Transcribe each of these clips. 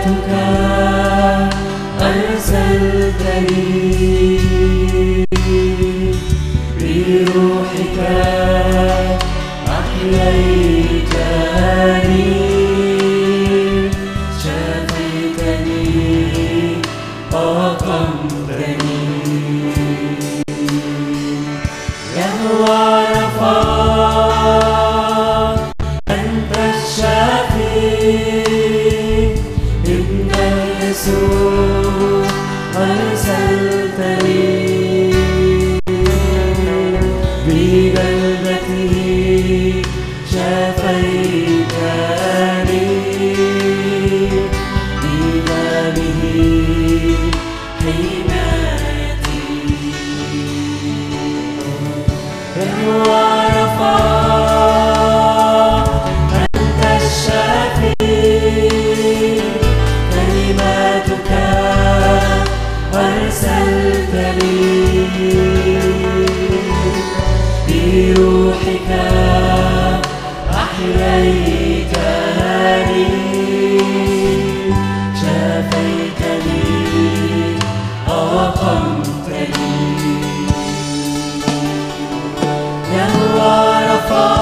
كلمتك أرسلتني بروحك أحييتني شفيتني أقمتني يهوى رفا أنت الشافي ابن يسوع أرسلتني بقلبته شفيتني بدمه حمايتي يهوى رفا أنت الشافي كلمتك أرسلتني بروحك أحييتني شفيتني أقمتني يهوى رفا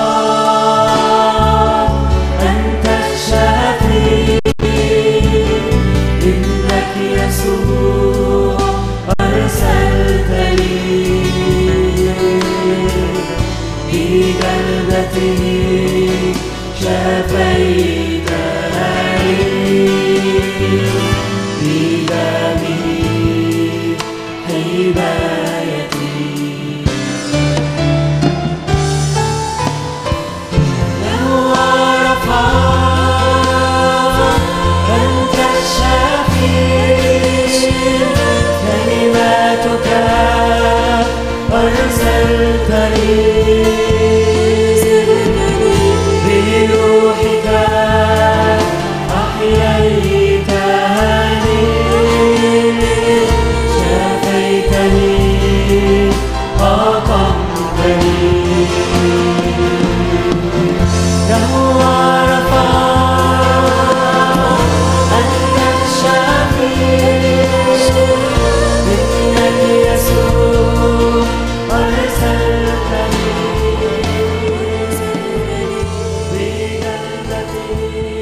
أنت الشافي إنك يسوع أرسلتني بقلبته شفيتني بدمه حمايتي يهوى رفا أنت الشافي كلمتك أرسلتني بروحك أحييتني شفيتني أقمتني يهوى رفا أنت الشافي إنك يسوع أرسلتني بقلبتي